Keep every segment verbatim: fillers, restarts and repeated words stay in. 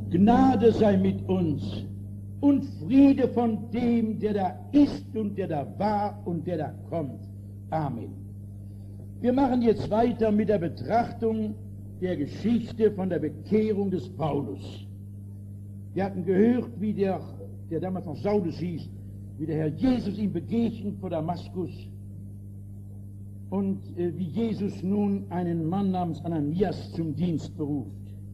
Gnade sei mit uns und Friede von dem, der da ist und der da war und der da kommt. Amen. Wir machen jetzt weiter mit der Betrachtung der Geschichte von der Bekehrung des Paulus. Wir hatten gehört, wie der, der damals noch Saulus hieß, wie der Herr Jesus ihm begegnet vor Damaskus und äh, wie Jesus nun einen Mann namens Ananias zum Dienst beruft.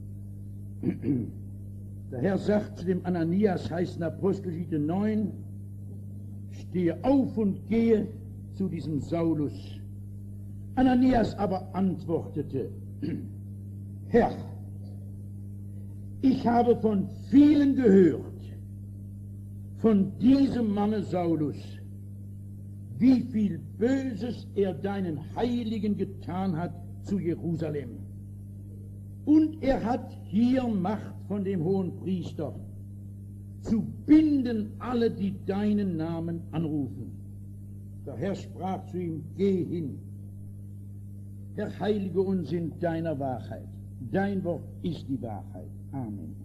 Der Herr sagt zu dem Ananias, heißt in Apostelgeschichte neun, stehe auf und gehe zu diesem Saulus. Ananias aber antwortete, Herr, ich habe von vielen gehört, von diesem Manne Saulus, wie viel Böses er deinen Heiligen getan hat zu Jerusalem. Und er hat hier Macht von dem hohen Priester, zu binden alle, die deinen Namen anrufen. Der Herr sprach zu ihm, geh hin, Herr, heilige uns in deiner Wahrheit. Dein Wort ist die Wahrheit. Amen.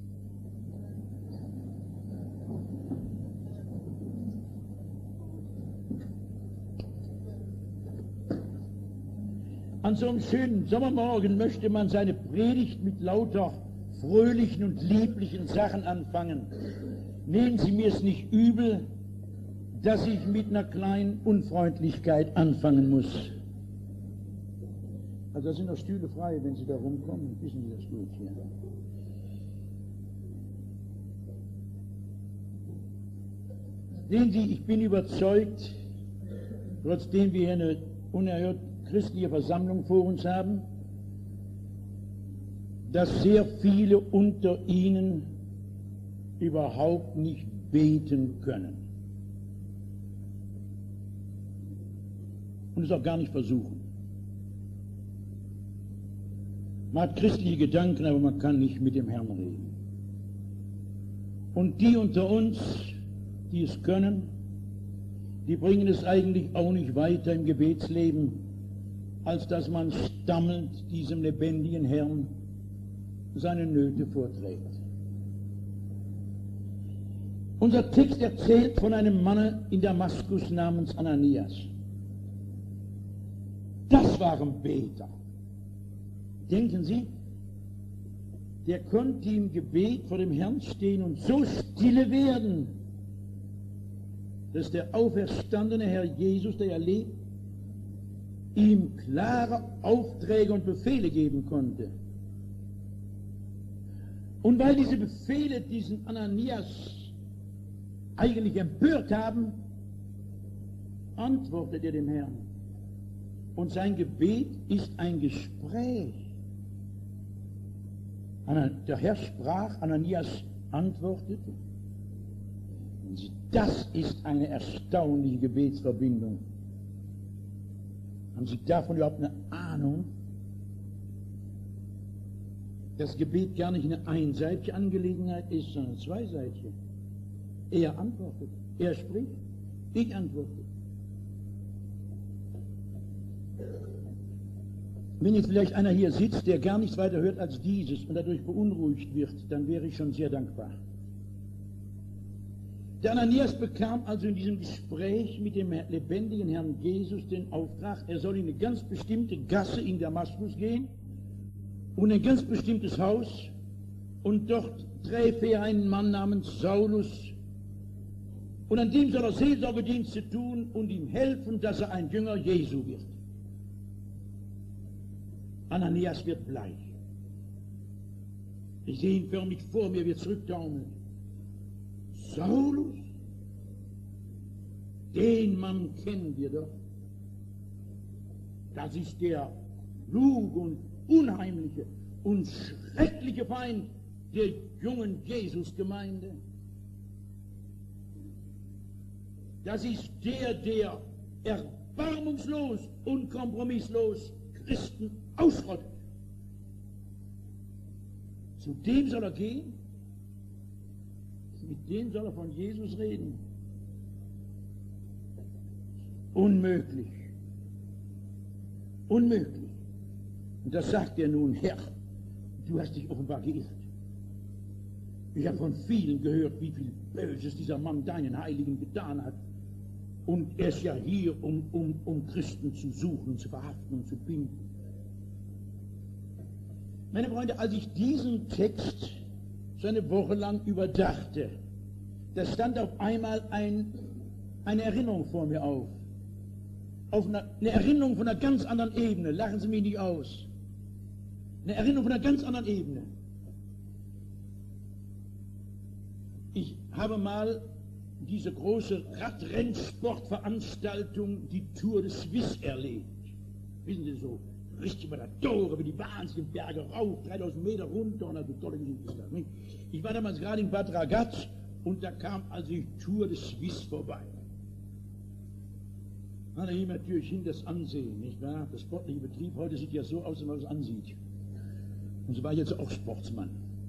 An so einem schönen Sommermorgen möchte man seine Predigt mit lauter fröhlichen und lieblichen Sachen anfangen. Nehmen Sie mir es nicht übel, dass ich mit einer kleinen Unfreundlichkeit anfangen muss. Also da sind noch Stühle frei, wenn Sie da rumkommen, wissen Sie das gut hier. Sehen Sie, ich bin überzeugt, trotzdem wir hier eine unerhört christliche Versammlung vor uns haben, dass sehr viele unter Ihnen überhaupt nicht beten können. Und es auch gar nicht versuchen. Man hat christliche Gedanken, aber man kann nicht mit dem Herrn reden. Und die unter uns, die es können, die bringen es eigentlich auch nicht weiter im Gebetsleben, als dass man stammelnd diesem lebendigen Herrn seine Nöte vorträgt. Unser Text erzählt von einem Manne in Damaskus namens Ananias. Das waren Beter. Denken Sie, der konnte im Gebet vor dem Herrn stehen und so stille werden, dass der auferstandene Herr Jesus, der er lebt, ihm klare Aufträge und Befehle geben konnte. Und weil diese Befehle diesen Ananias eigentlich empört haben, antwortet er dem Herrn. Und sein Gebet ist ein Gespräch. Der Herr sprach, Ananias antwortete. Das ist eine erstaunliche Gebetsverbindung. Haben Sie davon überhaupt eine Ahnung? Dass Gebet gar nicht eine einseitige Angelegenheit ist, sondern zweiseitige. Er antwortet, er spricht, ich antworte. Wenn jetzt vielleicht einer hier sitzt, der gar nichts weiter hört als dieses und dadurch beunruhigt wird, dann wäre ich schon sehr dankbar. Der Ananias bekam also in diesem Gespräch mit dem lebendigen Herrn Jesus den Auftrag, er soll in eine ganz bestimmte Gasse in Damaskus gehen und ein ganz bestimmtes Haus und dort träfe er einen Mann namens Saulus und an dem soll er Seelsorgedienste tun und ihm helfen, dass er ein Jünger Jesu wird. Ananias wird bleich. Ich sehe ihn förmlich vor mir, wird zurücktaumeln. Saulus? Den Mann kennen wir doch. Das ist der kluge und unheimliche und schreckliche Feind der jungen Jesusgemeinde. Das ist der, der erbarmungslos und kompromisslos Christen ausrottet. Zu dem soll er gehen, mit dem soll er von Jesus reden. Unmöglich. Unmöglich. Und das sagt er nun, Herr, du hast dich offenbar geirrt. Ich habe von vielen gehört, wie viel Böses dieser Mann deinen Heiligen getan hat. Und er ist ja hier, um, um, um Christen zu suchen, zu verhaften und zu binden. Meine Freunde, als ich diesen Text so eine Woche lang überdachte, da stand auf einmal ein, eine Erinnerung vor mir auf. Auf eine, eine Erinnerung von einer ganz anderen Ebene. Lachen Sie mich nicht aus. Eine Erinnerung von einer ganz anderen Ebene. Ich habe mal diese große Radrennsportveranstaltung, die Tour de Suisse, erlebt. Wissen Sie so, richtig über der Tore, über die wahnsinnigen Berge rauf, dreitausend Meter runter und also tolle Geschichte ist das, nicht? Ich war damals gerade in Bad Ragaz und da kam also die Tour de Suisse vorbei. Na, da hielt natürlich hin das Ansehen, nicht wahr? Der sportliche Betrieb heute sieht ja so aus, wie man es ansieht. Und so war ich jetzt auch Sportsmann.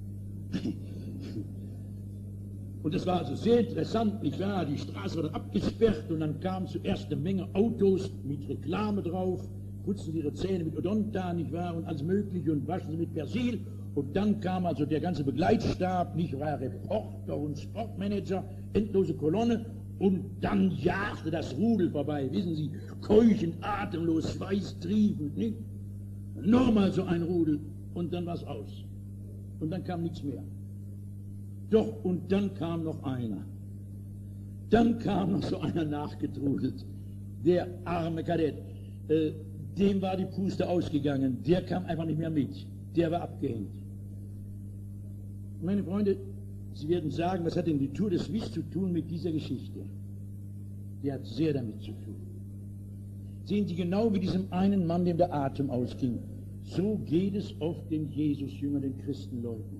Und das war also sehr interessant, nicht wahr? Die Straße war dann abgesperrt und dann kam zuerst eine Menge Autos mit Reklame drauf, putzen Sie Ihre Zähne mit Odonta, nicht wahr? Und alles Mögliche und waschen Sie mit Persil. Und dann kam also der ganze Begleitstab, nicht wahr? Reporter und Sportmanager, endlose Kolonne. Und dann jagte das Rudel vorbei, wissen Sie, keuchend, atemlos, schweißtriefend, nicht? Nochmal so ein Rudel und dann war es aus. Und dann kam nichts mehr. Doch, und dann kam noch einer. Dann kam noch so einer nachgetrudelt. Der arme Kadett, äh, dem war die Puste ausgegangen. Der kam einfach nicht mehr mit. Der war abgehängt. Meine Freunde, Sie werden sagen, was hat denn die Tour de Suisse zu tun mit dieser Geschichte? Die hat sehr damit zu tun. Sehen Sie, genau wie diesem einen Mann, dem der Atem ausging, so geht es oft den Jesus-Jüngern, den Christenleuten.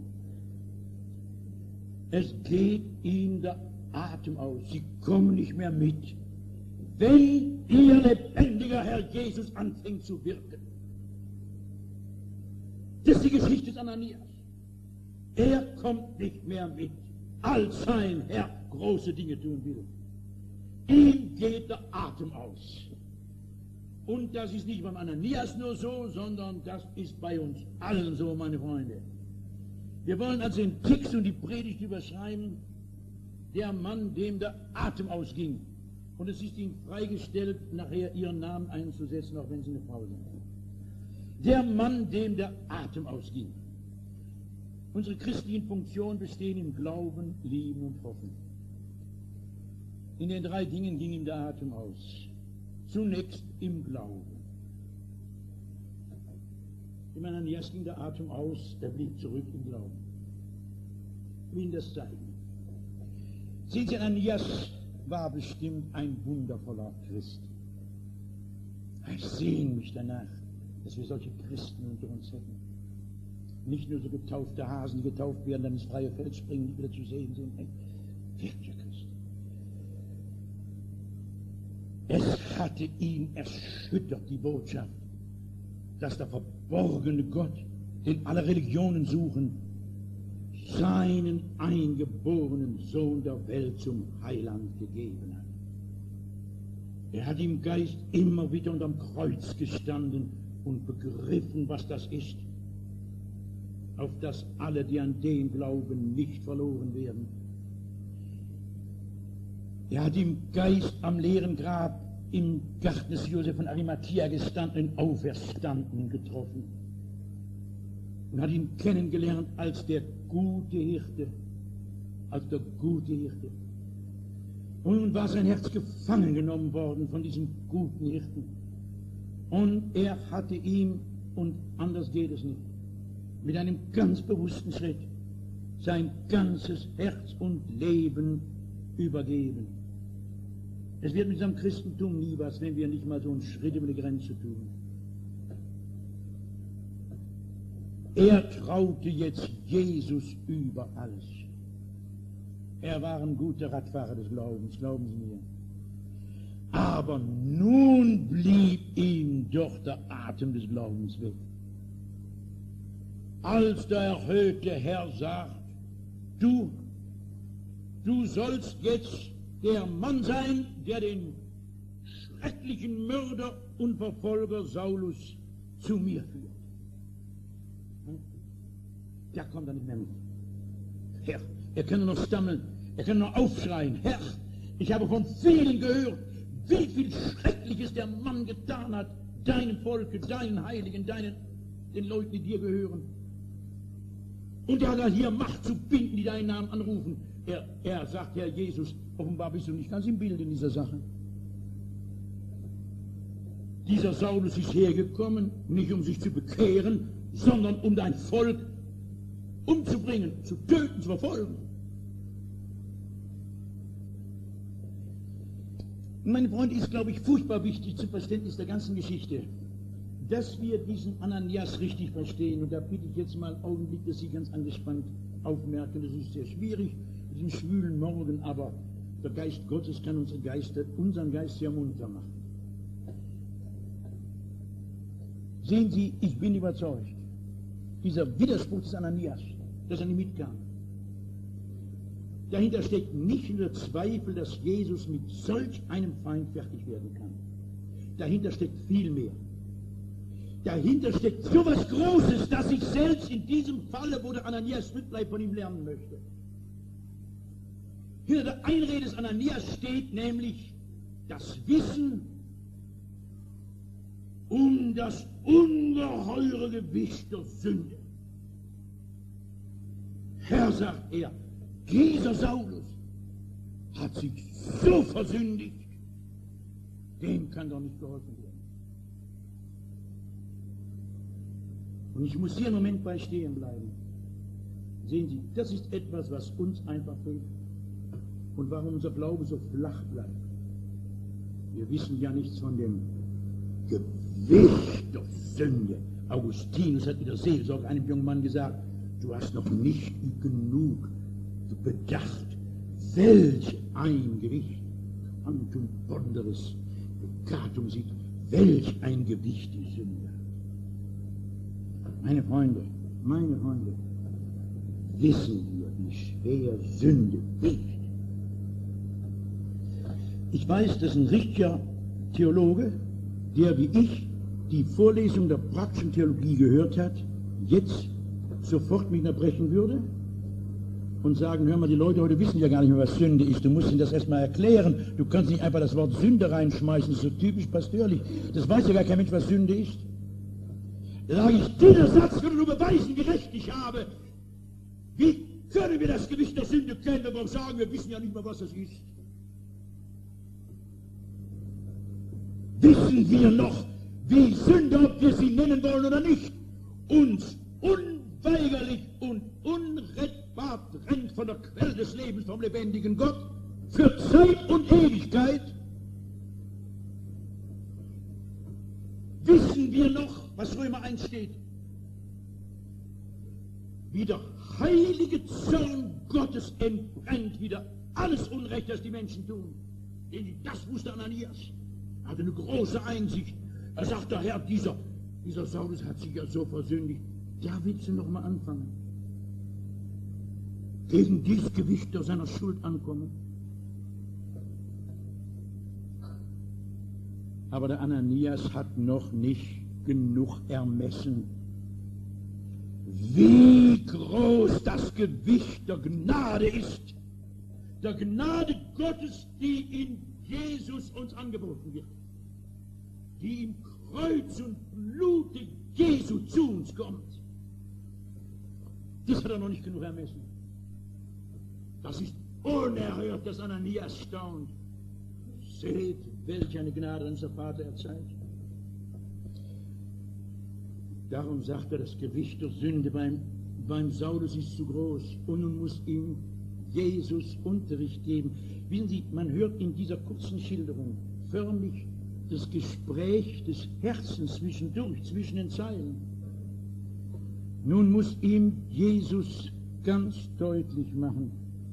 Es geht ihnen der Atem aus. Sie kommen nicht mehr mit. Wenn ihr lebendiger Herr Jesus anfängt zu wirken. Das ist die Geschichte des Ananias. Er kommt nicht mehr mit, als sein Herr große Dinge tun will. Ihm geht der Atem aus. Und das ist nicht beim Ananias nur so, sondern das ist bei uns allen so, meine Freunde. Wir wollen also den Text und die Predigt überschreiben, der Mann, dem der Atem ausging. Und es ist ihm freigestellt, nachher ihren Namen einzusetzen, auch wenn sie eine Frau sind. Der Mann, dem der Atem ausging. Unsere christlichen Funktionen bestehen im Glauben, Lieben und Hoffen. In den drei Dingen ging ihm der Atem aus. Zunächst im Glauben. Dem Ananias ging der Atem aus, er blieb zurück im Glauben. Ich will Ihnen das zeigen. Sehen Sie, Ananias war bestimmt ein wundervoller Christ. Ich sehne mich danach, dass wir solche Christen unter uns hätten. Nicht nur so getaufte Hasen, die getauft werden, dann ins freie Feld springen, die wieder zu sehen sind. Nein, wirkliche Christen. Es hatte ihn erschüttert, die Botschaft, dass der verborgene Gott, den alle Religionen suchen, seinen eingeborenen Sohn der Welt zum Heiland gegeben hat. Er hat im Geist immer wieder unterm Kreuz gestanden und begriffen, was das ist, auf dass alle, die an den glauben, nicht verloren werden. Er hat im Geist am leeren Grab im Garten des Josef von Arimathea gestanden, den Auferstandenen getroffen und hat ihn kennengelernt als der gute Hirte, als der gute Hirte. Und nun war sein Herz gefangen genommen worden von diesem guten Hirten. Und er hatte ihm, und anders geht es nicht, mit einem ganz bewussten Schritt sein ganzes Herz und Leben übergeben. Es wird mit unserem Christentum nie was, wenn wir nicht mal so einen Schritt über die Grenze tun. Er traute jetzt Jesus über alles. Er war ein guter Radfahrer des Glaubens, glauben Sie mir. Aber nun blieb ihm doch der Atem des Glaubens weg. Als der erhöhte Herr sagt, du, du sollst jetzt der Mann sein, der den schrecklichen Mörder und Verfolger Saulus zu mir führt. Da kommt er nicht mehr mit. Herr, er kann nur noch stammeln, er kann nur aufschreien, Herr, ich habe von vielen gehört, wie viel Schreckliches der Mann getan hat, deinem Volke, deinen Heiligen, deinen, den Leuten, die dir gehören. Und er hat hier Macht zu binden, die deinen Namen anrufen. Er, er sagt, Herr Jesus, offenbar bist du nicht ganz im Bild in dieser Sache. Dieser Saulus ist hergekommen, nicht um sich zu bekehren, sondern um dein Volk umzubringen, zu töten, zu verfolgen. Meine Freunde, ist, glaube ich, furchtbar wichtig zum Verständnis der ganzen Geschichte, dass wir diesen Ananias richtig verstehen. Und da bitte ich jetzt mal einen Augenblick, dass Sie ganz angespannt aufmerken. Das ist sehr schwierig, diesen schwülen Morgen, aber der Geist Gottes kann unsere Geister, unseren Geist sehr munter machen. Sehen Sie, ich bin überzeugt, dieser Widerspruch des Ananias, dass er nicht mitkam, dahinter steckt nicht nur Zweifel, dass Jesus mit solch einem Feind fertig werden kann. Dahinter steckt viel mehr. Dahinter steckt so etwas Großes, dass ich selbst in diesem Falle, wo der Ananias mitbleibt, von ihm lernen möchte. Hinter der Einrede des Ananias steht nämlich das Wissen um das ungeheure Gewicht der Sünde. Herr, sagt er, dieser Saulus hat sich so versündigt, dem kann doch nicht geholfen werden. Und ich muss hier einen Moment bei stehen bleiben. Sehen Sie, das ist etwas, was uns einfach fehlt und warum unser Glaube so flach bleibt. Wir wissen ja nichts von dem Gewicht der Sünde. Augustinus hat mit der Seelsorge einem jungen Mann gesagt, du hast noch nicht genug bedacht, welch ein Gewicht, Quantum Ponderis, Catum sieht, welch ein Gewicht die Sünde. Meine Freunde, meine Freunde, wissen wir, wie schwer Sünde wiegt. Ich weiß, dass ein richtiger Theologe, der wie ich die Vorlesung der praktischen Theologie gehört hat, jetzt sofort mich unterbrechen würde und sagen, hör mal, die Leute heute wissen ja gar nicht mehr, was Sünde ist. Du musst ihnen das erstmal erklären. Du kannst nicht einfach das Wort Sünde reinschmeißen, das ist so typisch pastörlich. Das weiß ja gar kein Mensch, was Sünde ist. Da sage ich, dieser Satz würde nur beweisen, wie recht ich habe. Wie können wir das Gewicht der Sünde kennen, wenn wir sagen, wir wissen ja nicht mehr, was es ist? Wissen wir noch, wie Sünder, ob wir sie nennen wollen oder nicht, uns unweigerlich und unrettbar trennt von der Quelle des Lebens, vom lebendigen Gott, für Zeit und Ewigkeit? Wissen wir noch, was Römer eins steht? Wie der heilige Zorn Gottes entbrennt wieder alles Unrecht, das die Menschen tun. Denn das wusste Ananias. Er hatte eine große Einsicht. Er sagt, der Herr, dieser, dieser Saulus hat sich ja so versündigt. Da willst du noch mal anfangen. Gegen dieses Gewicht der seiner Schuld ankommen. Aber der Ananias hat noch nicht genug ermessen, wie groß das Gewicht der Gnade ist. Der Gnade Gottes, die in Jesus uns angeboten wird. Die im Kreuz und Blute Jesu zu uns kommt. Das hat er noch nicht genug ermessen. Das ist unerhört, dass Ananias staunt. Seht, welch eine Gnade unser Vater erzeigt. Darum sagt er, das Gewicht der Sünde beim, beim Saulus ist zu groß. Und nun muss ihm Jesus Unterricht geben. Wissen Sie, man hört in dieser kurzen Schilderung förmlich das Gespräch des Herzens zwischendurch, zwischen den Zeilen. Nun muss ihm Jesus ganz deutlich machen,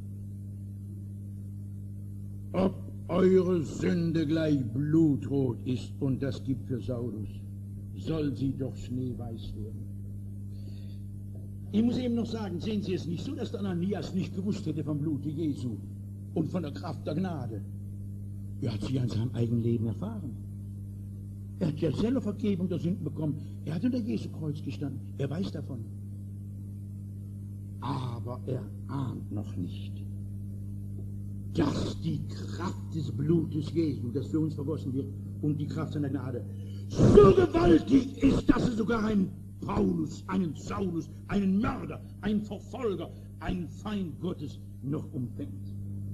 ob eure Sünde gleich blutrot ist, und das gibt für Saulus, soll sie doch schneeweiß werden. Ich muss eben noch sagen, sehen Sie es nicht so, dass der Ananias nicht gewusst hätte vom Blute Jesu und von der Kraft der Gnade. Er hat sie an seinem eigenen Leben erfahren. Er hat ja selber Vergebung der Sünden bekommen. Er hat unter Jesu Kreuz gestanden. Er weiß davon. Aber aber er ahnt noch nicht, dass die Kraft des Blutes Jesu, das für uns vergossen wird, und die Kraft seiner Gnade so gewaltig ist, dass es sogar einen Paulus, einen Saulus, einen Mörder, einen Verfolger, einen Feind Gottes noch umfängt.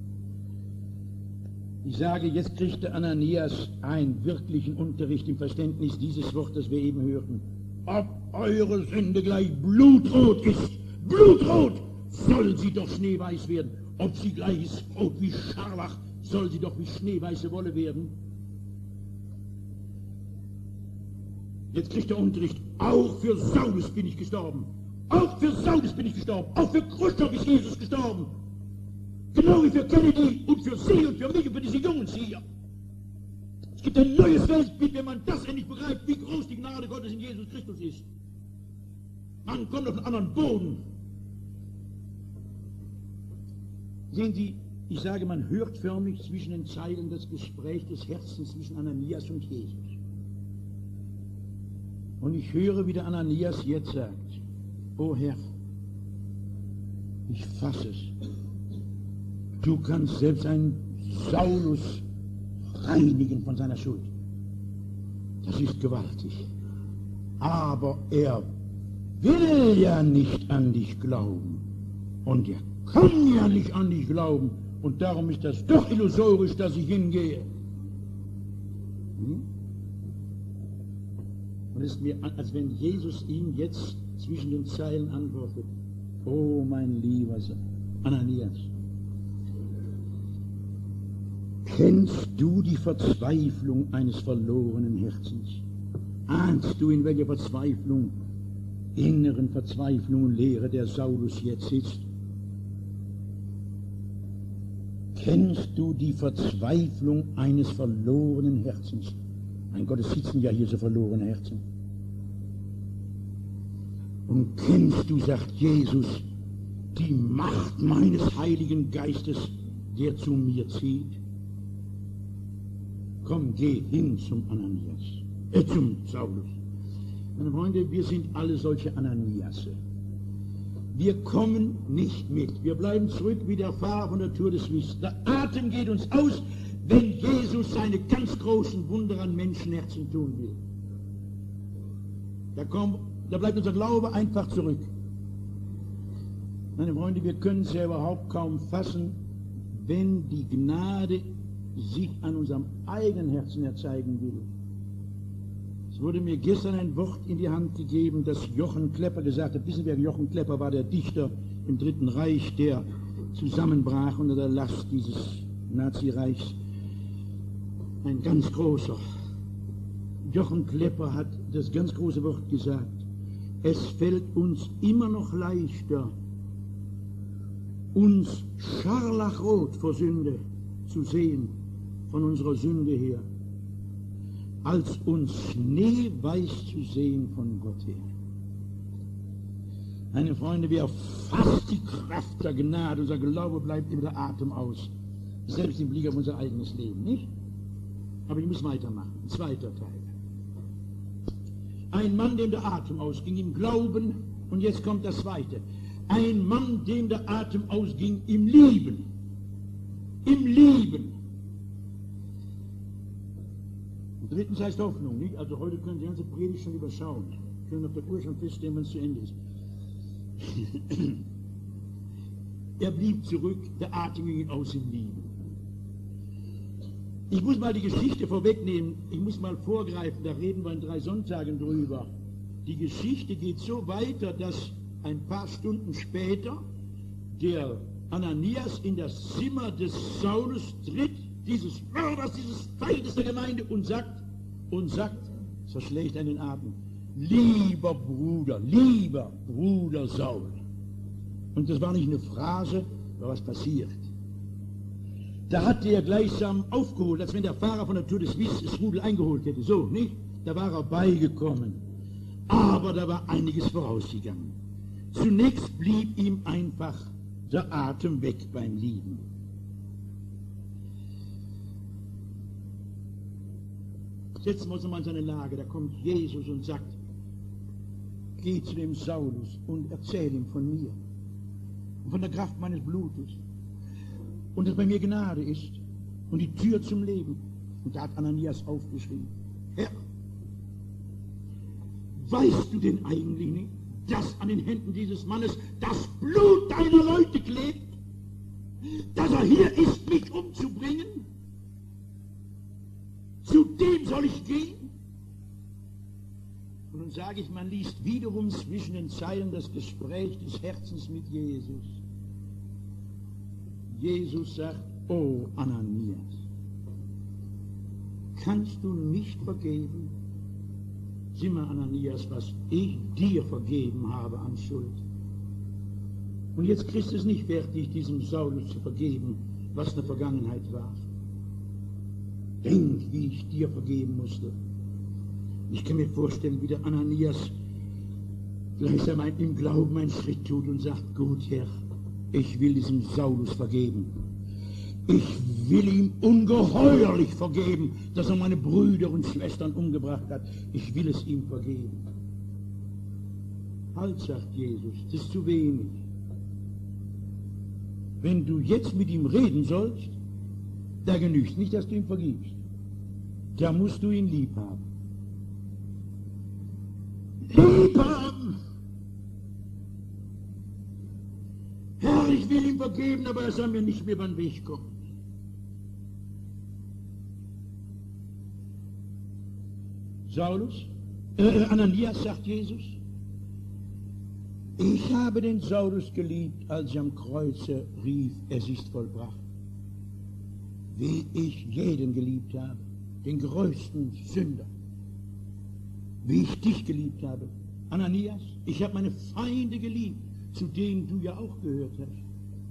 Ich sage, jetzt kriegt der Ananias einen wirklichen Unterricht im Verständnis dieses Wortes, das wir eben hörten. Ob eure Sünde gleich blutrot ist, blutrot, soll sie doch schneeweiß werden. Ob sie gleich ist rot wie Scharlach, soll sie doch wie schneeweiße Wolle werden. Jetzt kriegt der Unterricht, auch für Saulus bin ich gestorben. Auch für Saulus bin ich gestorben. Auch für Khrushchev ist Jesus gestorben. Genau wie für Kennedy und für Sie und für mich und für diese Jungs hier. Es gibt ein neues Weltbild, wenn man das endlich begreift, wie groß die Gnade Gottes in Jesus Christus ist. Man kommt auf einen anderen Boden. Sehen Sie, ich sage, man hört förmlich zwischen den Zeilen das Gespräch des Herzens zwischen Ananias und Jesus. Und ich höre, wie der Ananias jetzt sagt, o Herr, ich fasse es. Du kannst selbst einen Saulus reinigen von seiner Schuld. Das ist gewaltig. Aber er will ja nicht an dich glauben. Und er kann ja nicht an dich glauben. Und darum ist das doch illusorisch, dass ich hingehe. Hm? Und es ist mir, als wenn Jesus ihm jetzt zwischen den Zeilen antwortet. Oh, mein lieber Ananias, kennst du die Verzweiflung eines verlorenen Herzens? Ahnst du, in welcher Verzweiflung, inneren Verzweiflung und Leere der Saulus jetzt sitzt? Kennst du die Verzweiflung eines verlorenen Herzens? Mein Gott, es sitzen ja hier so verlorene Herzen. Und kennst du, sagt Jesus, die Macht meines Heiligen Geistes, der zu mir zieht? Komm, geh hin zum Ananias, äh, zum Saulus. Meine Freunde, wir sind alle solche Ananiasse. Wir kommen nicht mit. Wir bleiben zurück wie der Fahrer von der Tour de Suisse. Der Atem geht uns aus, wenn Jesus seine ganz großen Wunder an Menschenherzen tun will. Da, kommt, da bleibt unser Glaube einfach zurück. Meine Freunde, wir können es ja überhaupt kaum fassen, wenn die Gnade sich an unserem eigenen Herzen erzeigen will. Es wurde mir gestern ein Wort in die Hand gegeben, das Jochen Klepper gesagt hat. Wissen wir, Jochen Klepper war der Dichter im Dritten Reich, der zusammenbrach unter der Last dieses Nazireichs. Ein ganz großer. Jochen Klepper hat das ganz große Wort gesagt. Es fällt uns immer noch leichter, uns scharlachrot vor Sünde zu sehen, von unserer Sünde her, als uns schneeweiß zu sehen von Gott her. Meine Freunde, wer fasst die Kraft der Gnade, unser Glaube bleibt immer der Atem aus, selbst im Blick auf unser eigenes Leben, nicht? Aber ich muss weitermachen. Ein zweiter Teil. Ein Mann, dem der Atem ausging im Glauben, und jetzt kommt das Zweite. Ein Mann, dem der Atem ausging im Lieben. Im Lieben. Und drittens heißt Hoffnung, nicht? Also heute können Sie die ganze Predigt schon überschauen. Sie können auf der Uhr schon feststellen, wenn es zu Ende ist. Er blieb zurück, der Atem ging ihm aus im Lieben. Ich muss mal die Geschichte vorwegnehmen, ich muss mal vorgreifen, da reden wir in drei Sonntagen drüber. Die Geschichte geht so weiter, dass ein paar Stunden später der Ananias in das Zimmer des Saulus tritt, dieses Mörders, dieses Feindes der Gemeinde, und sagt, und sagt, es verschlägt einen Atem, lieber Bruder, lieber Bruder Saul. Und das war nicht eine Phrase, war was passiert. Da hat er gleichsam aufgeholt, als wenn der Fahrer von der Tour de Suisse das Rudel eingeholt hätte. So, nicht? Da war er beigekommen. Aber da war einiges vorausgegangen. Zunächst blieb ihm einfach der Atem weg beim Lieben. Setzen wir uns mal in seine Lage. Da kommt Jesus und sagt, geh zu dem Saulus und erzähl ihm von mir. und von der Kraft meines Blutes. Und dass bei mir Gnade ist und die Tür zum Leben. Und da hat Ananias aufgeschrieben: Herr, weißt du denn eigentlich nicht, dass an den Händen dieses Mannes das Blut deiner Leute klebt? Dass er hier ist, mich umzubringen? Zu dem soll ich gehen? Und nun sage ich, man liest wiederum zwischen den Zeilen das Gespräch des Herzens mit Jesus. Jesus sagt: Oh Ananias, kannst du nicht vergeben? Sieh mal, Ananias, was ich dir vergeben habe an Schuld. Und jetzt kriegst du es nicht fertig, diesem Saulus zu vergeben, was eine Vergangenheit war. Denk, wie ich dir vergeben musste. Ich kann mir vorstellen, wie der Ananias gleichsam im Glauben einen Schritt tut und sagt: Gut, Herr, ich will diesem Saulus vergeben. Ich will ihm ungeheuerlich vergeben, dass er meine Brüder und Schwestern umgebracht hat. Ich will es ihm vergeben. Halt, sagt Jesus, das ist zu wenig. Wenn du jetzt mit ihm reden sollst, da genügt nicht, dass du ihm vergibst. Da musst du ihn lieb haben. Lieb haben! Herr, ich will ihm vergeben, aber er soll mir nicht mehr über den Weg kommen. Saulus, äh, Ananias, sagt Jesus, ich habe den Saulus geliebt, als er am Kreuze rief, es ist vollbracht. Wie ich jeden geliebt habe, den größten Sünder. Wie ich dich geliebt habe, Ananias, ich habe meine Feinde geliebt, zu denen du ja auch gehört hast.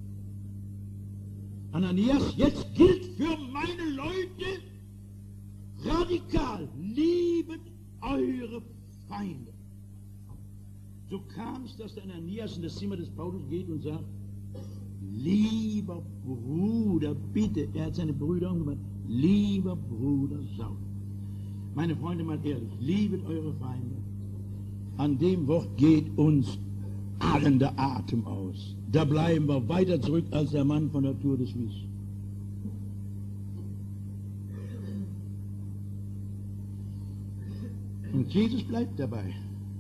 Ananias, jetzt gilt für meine Leute radikal: liebet eure Feinde. So kam es, dass der Ananias in das Zimmer des Paulus geht und sagt: Lieber Bruder, bitte, er hat seine Brüder umgebracht, lieber Bruder Saul. Meine Freunde, mal ehrlich, liebet eure Feinde. An dem Wort geht uns allen der Atem aus. Da bleiben wir weiter zurück als der Mann von der Tour de Suisse. Und Jesus bleibt dabei.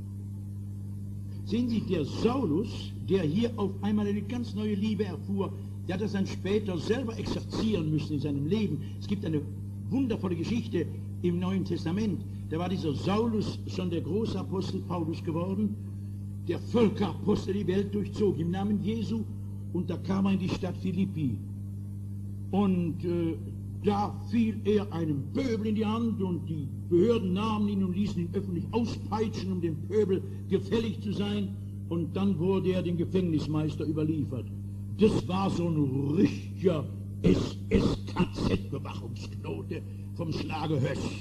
Sehen Sie, der Saulus, der hier auf einmal eine ganz neue Liebe erfuhr, der hat das dann später selber exerzieren müssen in seinem Leben. Es gibt eine wundervolle Geschichte im Neuen Testament. Da war dieser Saulus schon der große Apostel Paulus geworden, der Völkerapostel die Welt durchzog im Namen Jesu, und da kam er in die Stadt Philippi. Und äh, da fiel er einem Pöbel in die Hand, und die Behörden nahmen ihn und ließen ihn öffentlich auspeitschen, um dem Pöbel gefällig zu sein. Und dann wurde er dem Gefängnismeister überliefert. Das war so ein richtiger S S-K Z-Bewachungsknote vom Schlage Höss.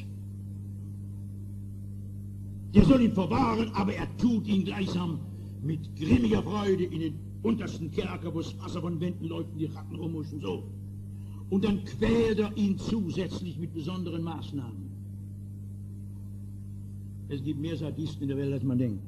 Der soll ihn verwahren, aber er tut ihn gleichsam mit grimmiger Freude in den untersten Kerker, wo das Wasser von Wänden läuft und die Ratten rumhuschen, so. Und dann quält er ihn zusätzlich mit besonderen Maßnahmen. Es gibt mehr Sadisten in der Welt, als man denkt.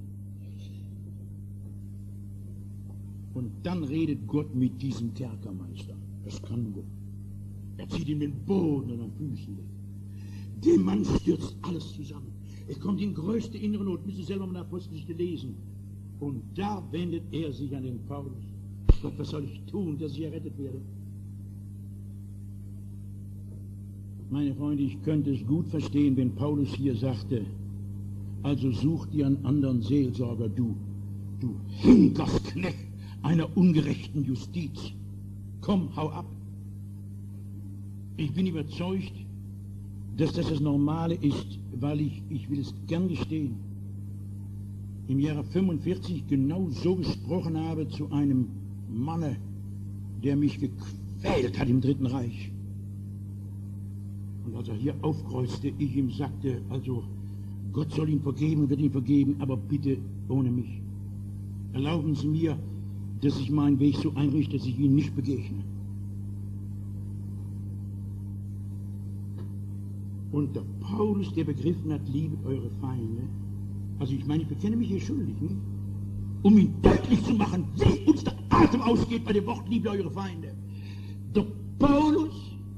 Und dann redet Gott mit diesem Kerkermeister. Das kann Gott. Er zieht ihm den Boden an den Füßen weg. Dem Mann stürzt alles zusammen. Er kommt in größte innere Not. Müssen Sie selber mal in der Apostelgeschichte lesen. Und da wendet er sich an den Paulus. Gott, was soll ich tun, dass ich errettet werde? Meine Freunde, ich könnte es gut verstehen, wenn Paulus hier sagte: Also such dir einen anderen Seelsorger, du, du Henkersknecht einer ungerechten Justiz. Komm, hau ab. Ich bin überzeugt, dass das das Normale ist, weil ich, ich will es gern gestehen, im Jahre fünfundvierzig genau so gesprochen habe zu einem Manne, der mich gequält hat im Dritten Reich. Und als er hier aufkreuzte, ich ihm sagte, also Gott soll ihn vergeben, wird ihn vergeben, aber bitte ohne mich. Erlauben Sie mir, dass ich meinen Weg so einrichte, dass ich Ihnen nicht begegne. Und der Paulus, der begriffen hat, liebet eure Feinde. Also ich meine, ich bekenne mich hier schuldig, nicht? um ihn deutlich zu machen, wie uns der Atem ausgeht bei dem Wort, liebe eure Feinde. Der Paulus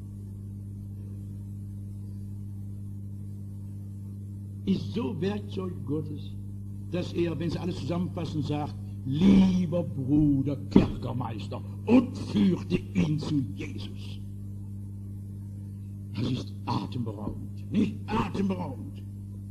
ist so Werkzeug Gottes, dass er, wenn sie alles zusammenfassen, sagt, lieber Bruder Kerkermeister, und führte ihn zu Jesus. Das ist atemberaubend, nicht atemberaubend.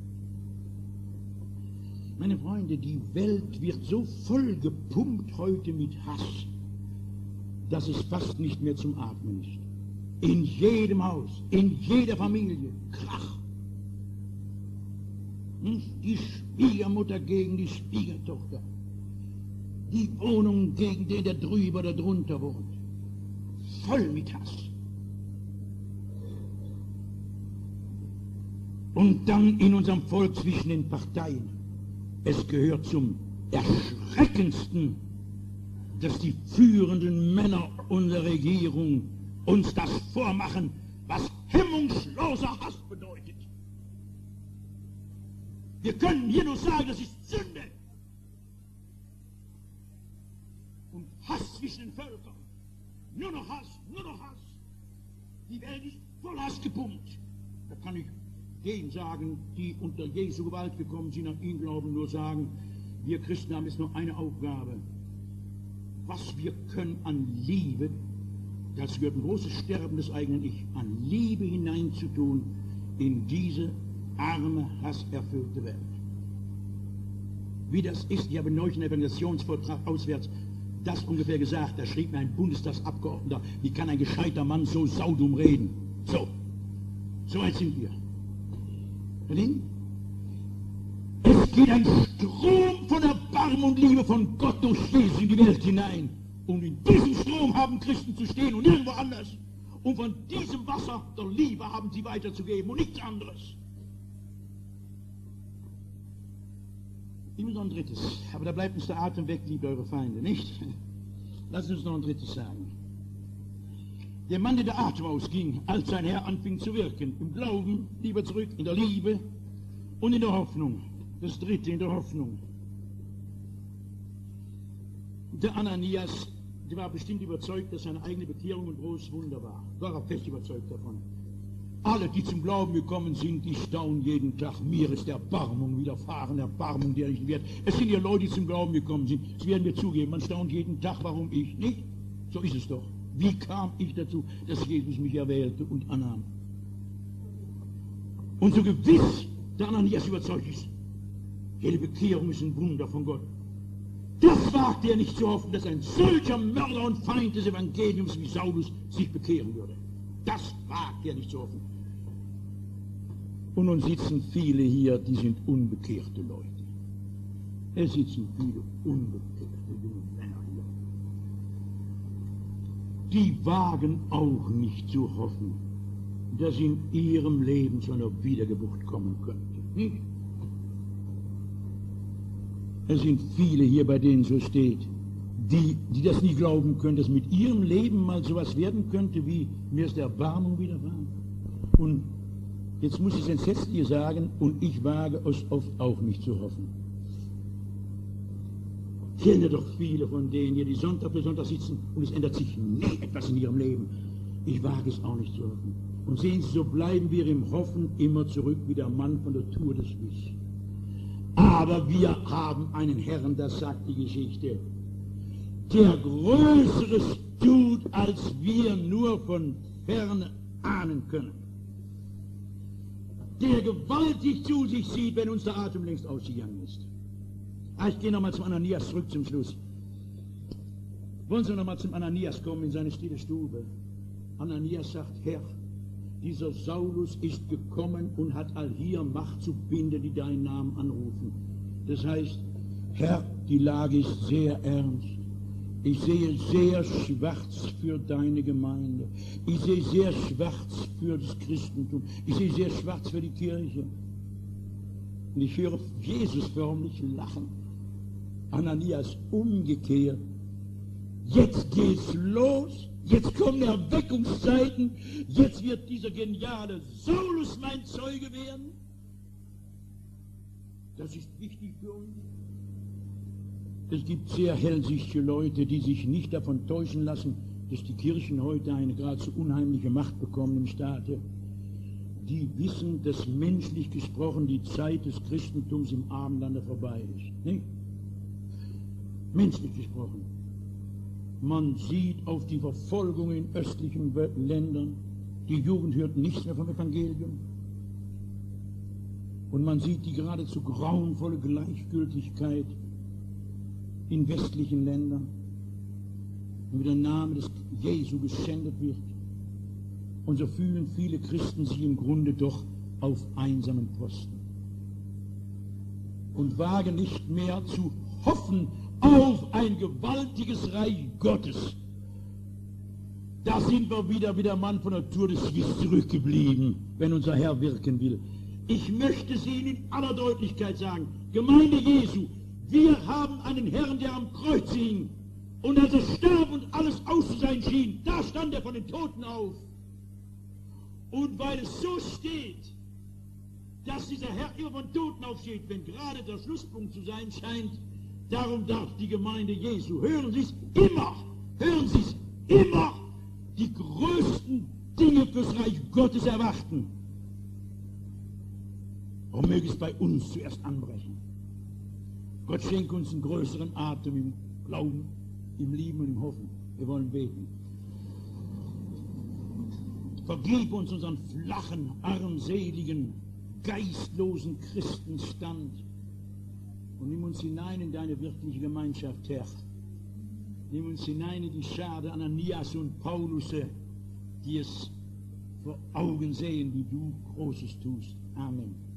Meine Freunde, die Welt wird so voll gepumpt heute mit Hass, dass es fast nicht mehr zum Atmen ist. In jedem Haus, in jeder Familie, Krach. Die Schwiegermutter gegen die Schwiegertochter. Die Wohnung gegen den, der drüber oder drunter wohnt. Voll mit Hass. Und dann in unserem Volk zwischen den Parteien. Es gehört zum Erschreckendsten, dass die führenden Männer unserer Regierung uns das vormachen, was hemmungsloser Hass bedeutet. Wir können hier nur sagen, das ist Sünde. Und Hass zwischen den Völkern. Nur noch Hass, nur noch Hass. Die Welt ist voll Hass gepumpt. Da kann ich denen sagen, die unter Jesu Gewalt gekommen sind, an ihn glauben, nur sagen, wir Christen haben jetzt nur eine Aufgabe. Was wir können an Liebe, das gehört ein großes Sterben des eigenen Ich, an Liebe hineinzutun in diese arme, hasserfüllte Welt. Wie das ist, ich habe neulich einen Evangelisationsvortrag auswärts das ungefähr gesagt, da schrieb mir ein Bundestagsabgeordneter, wie kann ein gescheiter Mann so saudum reden? So, so weit sind wir. Verstehen? Es geht ein Strom von Erbarmen und Liebe von Gott durch Jesus in die Welt hinein. Und in diesem Strom haben Christen zu stehen und nirgendwo anders. Und von diesem Wasser der Liebe haben sie weiterzugeben und nichts anderes. Ich muss noch ein drittes, aber da bleibt uns der Atem weg, liebe eure Feinde, nicht? Lass uns noch ein drittes sagen. Der Mann, der der Atem ausging, als sein Herr anfing zu wirken, im Glauben, lieber zurück, in der Liebe und in der Hoffnung. Das dritte, in der Hoffnung. Der Ananias, der war bestimmt überzeugt, dass seine eigene Bekehrung ein großes Wunder war. War er fest überzeugt davon. Alle, die zum Glauben gekommen sind, die staunen jeden Tag. Mir ist Erbarmung widerfahren, Erbarmung, der nicht wert. Es sind ja Leute, die zum Glauben gekommen sind. Das werden wir zugeben. Man staunt jeden Tag, warum ich nicht. So ist es doch. Wie kam ich dazu, dass Jesus mich erwählte und annahm? Und so gewiss der Ananias überzeugt ist, jede Bekehrung ist ein Wunder von Gott. Das wagt er nicht zu hoffen, dass ein solcher Mörder und Feind des Evangeliums wie Saulus sich bekehren würde. Das wagt er nicht zu hoffen. Und nun sitzen viele hier, die sind unbekehrte Leute. Es sitzen viele unbekehrte junge Männer hier. Die wagen auch nicht zu hoffen, dass in ihrem Leben zu einer Wiedergeburt kommen könnte. Nicht? Es sind viele hier, bei denen so steht, die, die das nicht glauben können, dass mit ihrem Leben mal sowas werden könnte, wie mir ist der Erbarmung widerfahren. Und jetzt muss ich es entsetzlich sagen, und ich wage es oft auch nicht zu hoffen. Ich kenne doch viele von denen hier, die Sonntag für Sonntag sitzen und es ändert sich nie etwas in ihrem Leben. Ich wage es auch nicht zu hoffen. Und sehen Sie, so bleiben wir im Hoffen immer zurück wie der Mann von der Tour des Wiss. Aber wir haben einen Herrn, das sagt die Geschichte, der Größeres tut, als wir nur von ferne ahnen können. Der gewaltig zu sich sieht, wenn uns der Atem längst ausgegangen ist. Ich gehe nochmal zum Ananias zurück zum Schluss. Wollen Sie nochmal zum Ananias kommen in seine stille Stube? Ananias sagt, Herr, dieser Saulus ist gekommen und hat allhier Macht zu binden, die deinen Namen anrufen. Das heißt, Herr, die Lage ist sehr ernst. Ich sehe sehr schwarz für deine Gemeinde. Ich sehe sehr schwarz für das Christentum. Ich sehe sehr schwarz für die Kirche. Und ich höre Jesus förmlich lachen. Ananias umgekehrt. Jetzt geht's los. Jetzt kommen Erweckungszeiten. Jetzt wird dieser geniale Saulus mein Zeuge werden. Das ist wichtig für uns. Es gibt sehr hellsichtige Leute, die sich nicht davon täuschen lassen, dass die Kirchen heute eine geradezu unheimliche Macht bekommen im Staate. Die wissen, dass menschlich gesprochen die Zeit des Christentums im Abendlande vorbei ist. Nicht? Menschlich gesprochen. Man sieht auf die Verfolgung in östlichen Ländern, die Jugend hört nichts mehr vom Evangelium. Und man sieht die geradezu grauenvolle Gleichgültigkeit in westlichen Ländern, wo der Name des Jesu geschändet wird. Und so fühlen viele Christen sich im Grunde doch auf einsamen Posten und wagen nicht mehr zu hoffen auf ein gewaltiges Reich Gottes. Da sind wir wieder wie der Mann von der Tour de Suisse zurückgeblieben, wenn unser Herr wirken will. Ich möchte es Ihnen in aller Deutlichkeit sagen, Gemeinde Jesu, wir haben einen Herrn, der am Kreuz hing, und als er starb und alles aus zu sein schien, da stand er von den Toten auf. Und weil es so steht, dass dieser Herr immer von Toten aufsteht, wenn gerade der Schlusspunkt zu sein scheint, darum darf die Gemeinde Jesu, hören Sie es immer, hören Sie es immer, die größten Dinge fürs Reich Gottes erwarten. Und möge es bei uns zuerst anbrechen. Gott schenke uns einen größeren Atem im Glauben, im Lieben und im Hoffen. Wir wollen beten. Vergib uns unseren flachen, armseligen, geistlosen Christenstand und nimm uns hinein in deine wirkliche Gemeinschaft, Herr. Nimm uns hinein in die Schar der Ananias und Paulusse, die es vor Augen sehen, wie du Großes tust. Amen.